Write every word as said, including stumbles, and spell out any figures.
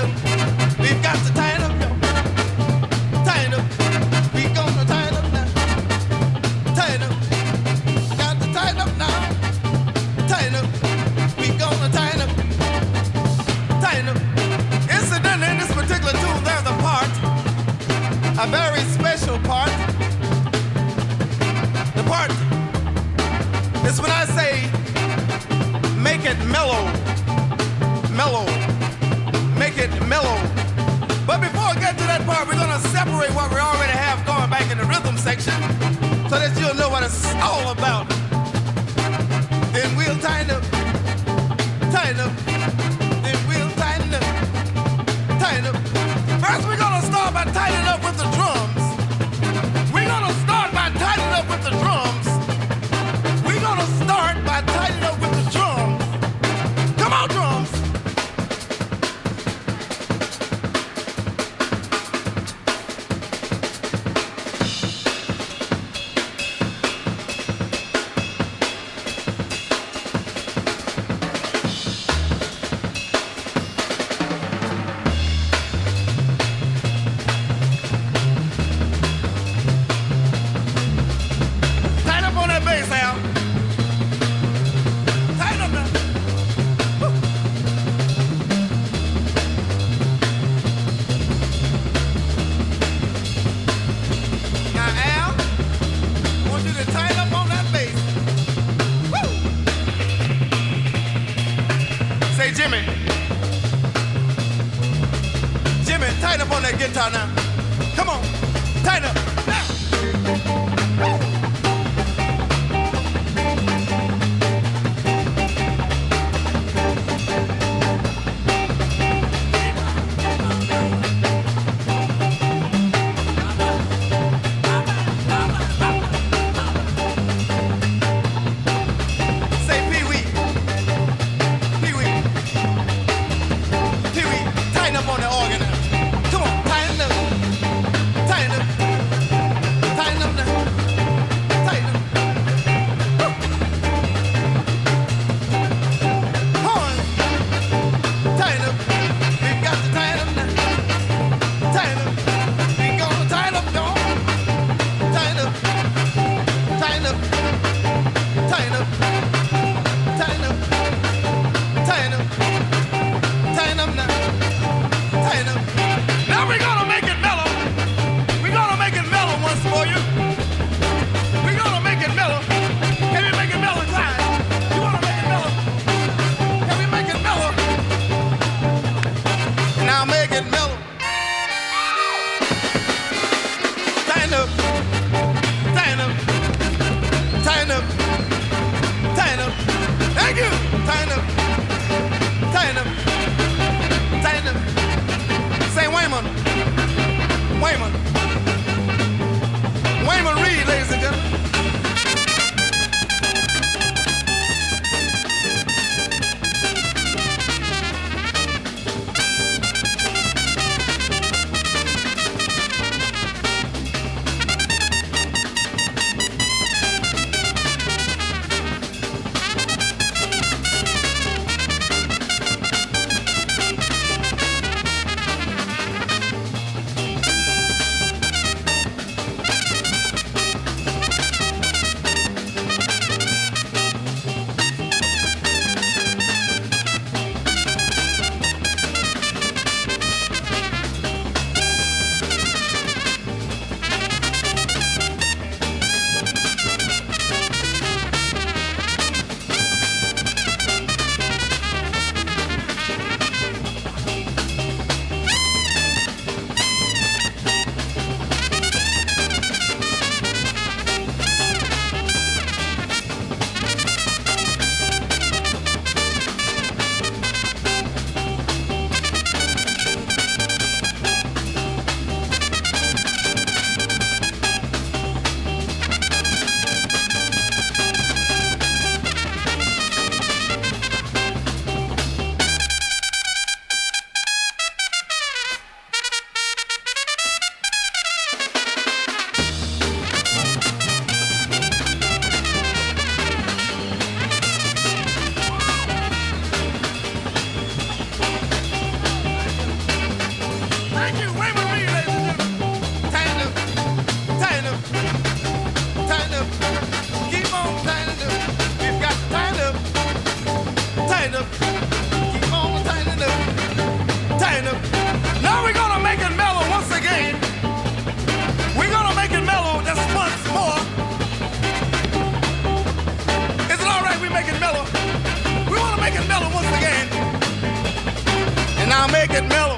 We've got to tighten up, yo. Tighten up. We gonna tighten up now. Tighten up. Got to tighten up now. Tighten up. We gonna tighten up. Tighten up. Incidentally, in this particular tune, there's a part, a very special part. The part is when I say, make it mellow. Mellow. Make it mellow. But before I get to that part, we're gonna separate what we already have going back in the rhythm section so that you'll know what it's all about. Then we'll tighten up, tighten up, then we'll tighten up, tighten up. First we're gonna start by tightening up with the drums. We're gonna start by tightening up with the drums. We're gonna start by tightening up with the drums. Come on, drums. Tighten up on that bass, Al. Tighten up now. Woo. Now, Al, I want you to tighten up on that bass. Woo. Say, Jimmy. Jimmy, tighten up on that guitar now. Come on, tighten up. Now. Woo. Say Pee-wee, Pee-wee, Pee-wee, tighten up on the organ now. Come on, tighten up, tighten up, tighten up now, tighten up. Woo. Horn, tighten up. We've got to tighten up now. Tighten up. We gonna tighten up, y'all. Tighten up, tighten up, tighten up, tighten up, tighten up, tighten up now. Tighten up. Now we're gonna make it mellow. We're gonna make it mellow once for you. We're gonna make it mellow. Can we make it mellow, Clyde? You wanna make it mellow? Can we make it mellow? Now make it mellow. Tighten up. Tighten up. Tighten up. Tighten up. Thank you. Tighten up. Tighten up. Tighten up. Say Wayman. Wayman. Wayman Reed, ladies and gentlemen. Thank you. Wait with me, ladies and gentlemen. Tighten up, tighten up, tighten up. Keep on tightening up. We've got to tighten up, tighten up. Keep on tightening up, tighten up. Now we're gonna make it mellow once again. We're gonna make it mellow just once more. Is it all right? We make it mellow. We want to make it mellow once again. And now make it mellow.